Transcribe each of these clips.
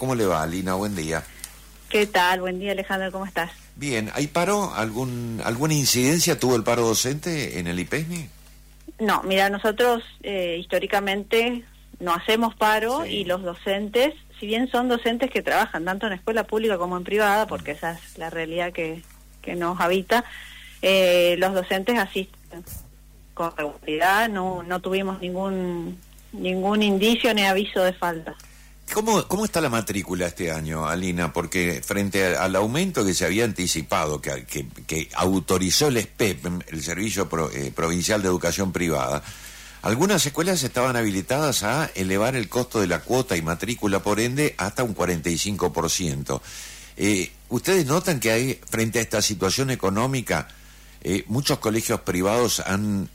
¿Cómo le va, Alina? Buen día. ¿Qué tal? Buen día, Alejandro, ¿cómo estás? Bien, ¿hay paro? ¿Alguna incidencia tuvo el paro docente en el IPESNI? No, mira, nosotros históricamente no hacemos paro, Sí. y los docentes, si bien son docentes que trabajan tanto en escuela pública como en privada, porque esa es la realidad que nos habita, los docentes asisten con regularidad, no tuvimos ningún indicio ni aviso de falta. ¿Cómo está la matrícula este año, Alina? Porque frente al aumento que se había anticipado, que autorizó el SPEP, el Servicio Provincial de Educación Privada, algunas escuelas estaban habilitadas a elevar el costo de la cuota y matrícula, por ende, hasta un 45%. ¿Ustedes notan que hay, frente a esta situación económica, muchos colegios privados han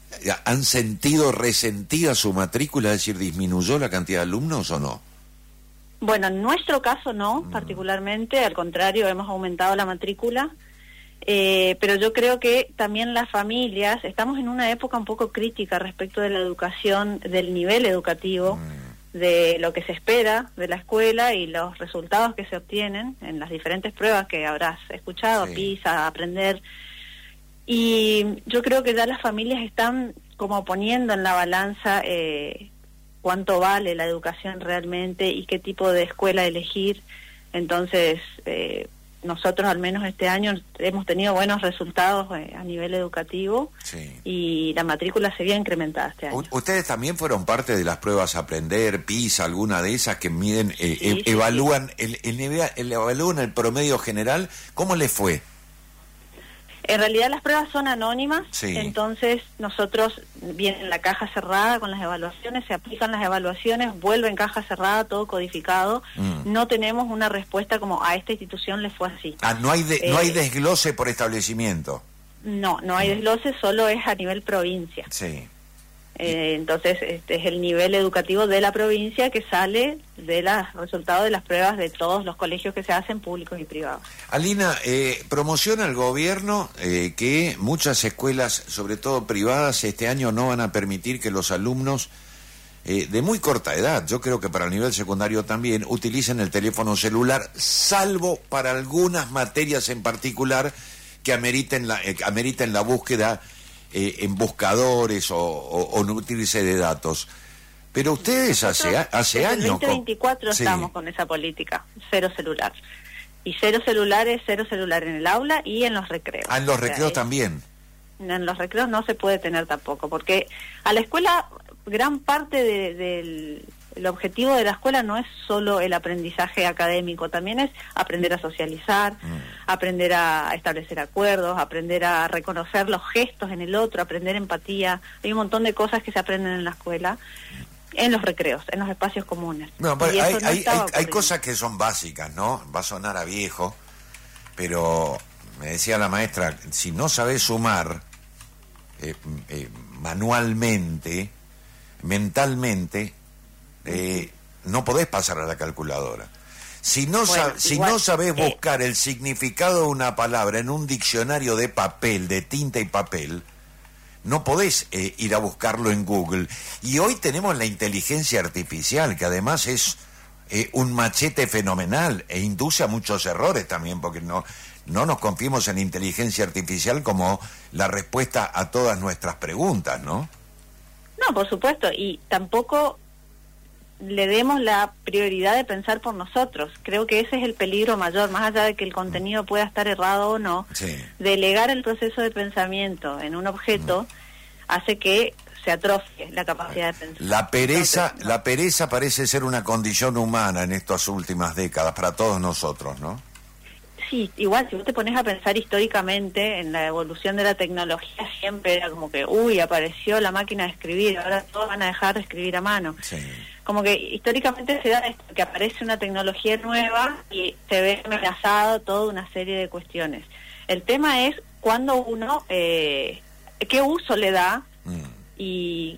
resentida su matrícula, es decir, disminuyó la cantidad de alumnos o no? Bueno, en nuestro caso no, particularmente, al contrario, hemos aumentado la matrícula, pero yo creo que también las familias, estamos en una época un poco crítica respecto de la educación, del nivel educativo, de lo que se espera de la escuela y los resultados que se obtienen en las diferentes pruebas que habrás escuchado, sí. PISA, Aprender, y yo creo que ya las familias están como poniendo en la balanza cuánto vale la educación realmente y qué tipo de escuela elegir. Entonces, nosotros al menos este año hemos tenido buenos resultados a nivel educativo, sí. Y la matrícula se vio incrementada este año. ¿Ustedes también fueron parte de las pruebas Aprender, PISA, alguna de esas que miden, sí, evalúan evalúan el promedio general? ¿Cómo les fue? En realidad las pruebas son anónimas, sí. Entonces nosotros viene la caja cerrada con las evaluaciones, se aplican las evaluaciones, vuelve en caja cerrada, todo codificado. No tenemos una respuesta como a esta institución le fue así. No hay desglose por establecimiento. No hay desglose, solo es a nivel provincia. Sí. Entonces este es el nivel educativo de la provincia que sale de los resultados de las pruebas de todos los colegios que se hacen, públicos y privados. Alina, promociona el gobierno que muchas escuelas, sobre todo privadas, este año no van a permitir que los alumnos de muy corta edad, yo creo que para el nivel secundario también, utilicen el teléfono celular, salvo para algunas materias en particular que ameriten la búsqueda en buscadores o nutrirse de datos. Pero ustedes hace años... En 2024 estamos con esa política, cero celular. Y cero celular en el aula y en los recreos. En los recreos también. En los recreos no se puede tener tampoco, porque a la escuela, gran parte del objetivo de la escuela no es solo el aprendizaje académico, también es aprender a socializar, aprender a establecer acuerdos, aprender a reconocer los gestos en el otro, aprender empatía. Hay un montón de cosas que se aprenden en la escuela, en los recreos, en los espacios comunes. No, pero hay cosas que son básicas, ¿no? Va a sonar a viejo, pero me decía la maestra, si no sabés sumar manualmente, mentalmente, no podés pasar a la calculadora. Si no sabés buscar el significado de una palabra en un diccionario de papel, de tinta y papel, no podés ir a buscarlo en Google. Y hoy tenemos la inteligencia artificial, que además es un machete fenomenal e induce a muchos errores también, porque no nos confiemos en la inteligencia artificial como la respuesta a todas nuestras preguntas, ¿no? No, por supuesto, y tampoco le demos la prioridad de pensar por nosotros. Creo que ese es el peligro mayor, más allá de que el contenido pueda estar errado o no. Sí. Delegar el proceso de pensamiento en un objeto hace que se atrofie la capacidad de pensar. La pereza parece ser una condición humana en estas últimas décadas para todos nosotros, ¿no? Sí, igual si vos te pones a pensar históricamente en la evolución de la tecnología, siempre era como que, apareció la máquina de escribir, ahora todos van a dejar de escribir a mano. Sí. Como que históricamente se da esto, que aparece una tecnología nueva y se ve amenazado toda una serie de cuestiones. El tema es cuando uno, qué uso le da y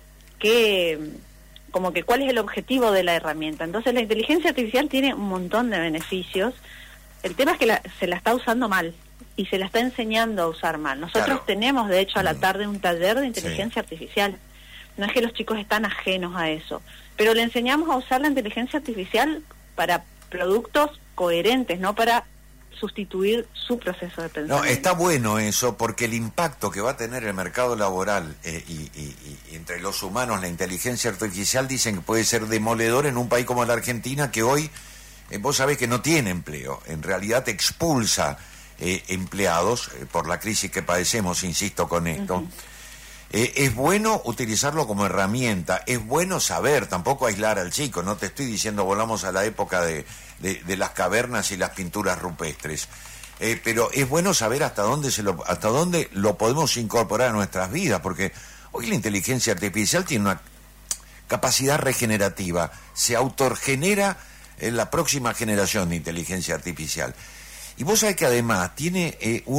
cuál es el objetivo de la herramienta. Entonces la inteligencia artificial tiene un montón de beneficios. El tema es que se la está usando mal y se la está enseñando a usar mal. Nosotros tenemos, de hecho, a la tarde un taller de inteligencia artificial. No es que los chicos están ajenos a eso, pero le enseñamos a usar la inteligencia artificial para productos coherentes, no para sustituir su proceso de pensamiento. No, está bueno eso, porque el impacto que va a tener el mercado laboral y entre los humanos, la inteligencia artificial, dicen que puede ser demoledor en un país como la Argentina, que hoy, vos sabés que no tiene empleo, en realidad expulsa empleados por la crisis que padecemos, insisto con esto. Uh-huh. Es bueno utilizarlo como herramienta, es bueno saber, tampoco aislar al chico, no te estoy diciendo volamos a la época de las cavernas y las pinturas rupestres, pero es bueno saber hasta dónde lo podemos incorporar a nuestras vidas, porque hoy la inteligencia artificial tiene una capacidad regenerativa, se autorgenera en la próxima generación de inteligencia artificial. Y vos sabés que además tiene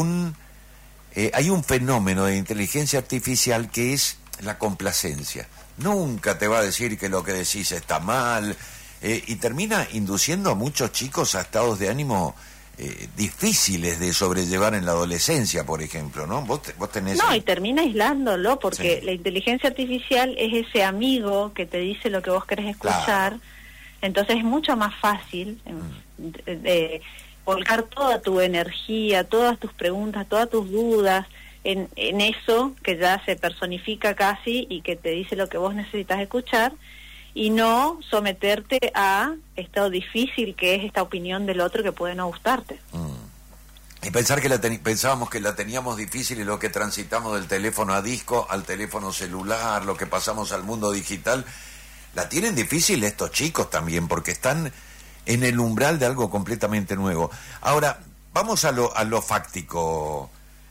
hay un fenómeno de inteligencia artificial que es la complacencia. Nunca te va a decir que lo que decís está mal, y termina induciendo a muchos chicos a estados de ánimo difíciles de sobrellevar en la adolescencia, por ejemplo, ¿no? Vos tenés... No, y termina aislándolo, porque sí, la inteligencia artificial es ese amigo que te dice lo que vos querés escuchar, claro. Entonces es mucho más fácil volcar toda tu energía, todas tus preguntas, todas tus dudas en eso que ya se personifica casi y que te dice lo que vos necesitas escuchar, y no someterte a esto difícil que es esta opinión del otro que puede no gustarte. Y pensar que pensábamos que la teníamos difícil, y lo que transitamos del teléfono a disco al teléfono celular, lo que pasamos al mundo digital, la tienen difícil estos chicos también, porque están en el umbral de algo completamente nuevo. Ahora, vamos a lo fáctico,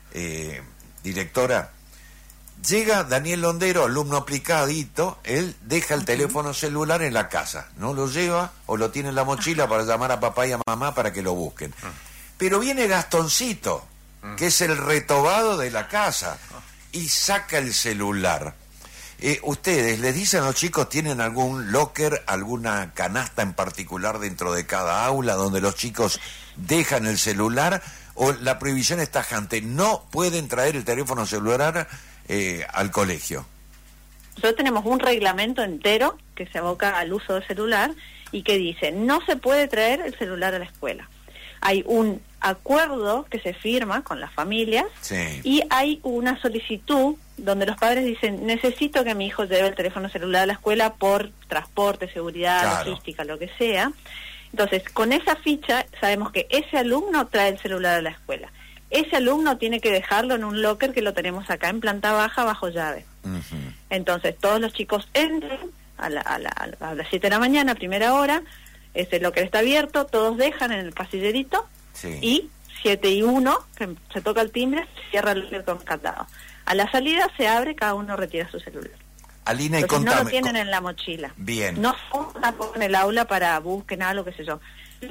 directora. Llega Daniel Londero, alumno aplicadito, él deja el teléfono celular en la casa, no lo lleva o lo tiene en la mochila para llamar a papá y a mamá para que lo busquen. Pero viene Gastoncito, que es el retobado de la casa, y saca el celular. ¿Ustedes les dicen a los chicos, tienen algún locker, alguna canasta en particular dentro de cada aula donde los chicos dejan el celular, o la prohibición es tajante, no pueden traer el teléfono celular al colegio? Nosotros tenemos un reglamento entero que se aboca al uso del celular y que dice, no se puede traer el celular a la escuela. Hay un acuerdo que se firma con las familias, sí, y hay una solicitud donde los padres dicen, necesito que mi hijo lleve el teléfono celular a la escuela por transporte, seguridad, claro, logística, lo que sea. Entonces, con esa ficha sabemos que ese alumno trae el celular a la escuela. Ese alumno tiene que dejarlo en un locker que lo tenemos acá en planta baja bajo llave. Uh-huh. Entonces, todos los chicos entran a las 7 de la mañana, primera hora, ese locker está abierto, todos dejan en el casillerito, sí, y 7:01, que se toca el timbre, cierra el locker con candado. A la salida se abre, cada uno retira su celular. Alina, y contame, no lo tienen en la mochila. Bien. No son tampoco en el aula para busquen algo, qué sé yo.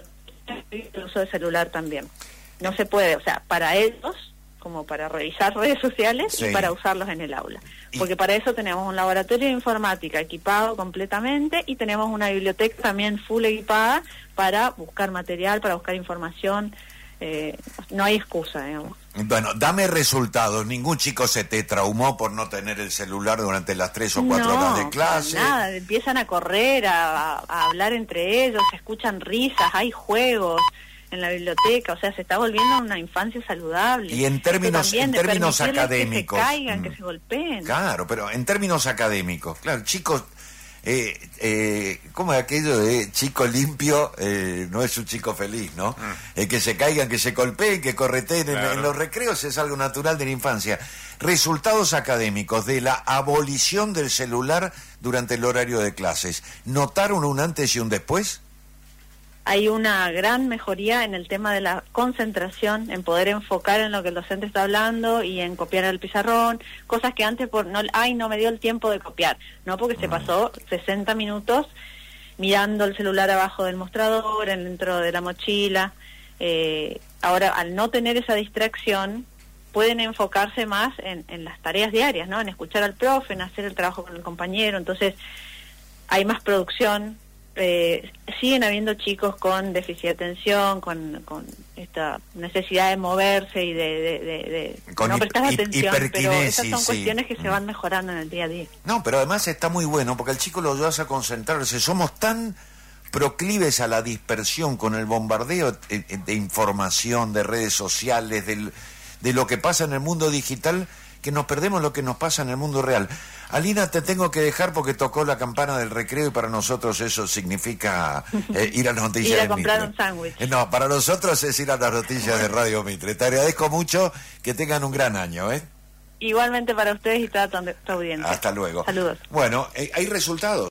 El uso de celular también. No se puede, o sea, para ellos, como para revisar redes sociales, sí, y para usarlos en el aula. Porque para eso tenemos un laboratorio de informática equipado completamente, y tenemos una biblioteca también full equipada para buscar material, para buscar información. No hay excusa, digamos. Bueno, dame resultados. Ningún chico se te traumó por no tener el celular durante las 3 o 4 horas de clase. Nada, empiezan a correr, a hablar entre ellos, se escuchan risas, hay juegos en la biblioteca, o sea, se está volviendo una infancia saludable. Y en términos académicos, que se caigan, que se golpeen. Claro, pero en términos académicos, claro, chicos, ¿cómo es aquello de chico limpio no es un chico feliz, ¿no? Que se caigan, que se golpeen, que correteen, claro, en los recreos es algo natural de la infancia. Resultados académicos de la abolición del celular durante el horario de clases. ¿Notaron un antes y un después? Hay una gran mejoría en el tema de la concentración, en poder enfocar en lo que el docente está hablando y en copiar al pizarrón, cosas que antes no me dio el tiempo de copiar, no, porque se pasó 60 minutos mirando el celular abajo del mostrador, dentro de la mochila. Ahora, al no tener esa distracción, pueden enfocarse más en las tareas diarias, ¿no? En escuchar al profe, en hacer el trabajo con el compañero. Entonces, hay más producción. Siguen habiendo chicos con déficit de atención, con esta necesidad de moverse y de no prestar atención, pero esas son cuestiones que se van mejorando en el día a día. No, pero además está muy bueno porque el chico lo ayudas a concentrarse. Somos tan proclives a la dispersión con el bombardeo de información, de redes sociales, de lo que pasa en el mundo digital, que nos perdemos lo que nos pasa en el mundo real. Alina, te tengo que dejar porque tocó la campana del recreo y para nosotros eso significa ir a las noticias ir a de comprar Mitre. Un sándwich. No, para nosotros es ir a las noticias de Radio Mitre. Te agradezco mucho, que tengan un gran año, ¿eh? Igualmente para ustedes y toda tu audiencia. Hasta luego. Saludos. Bueno, hay resultados.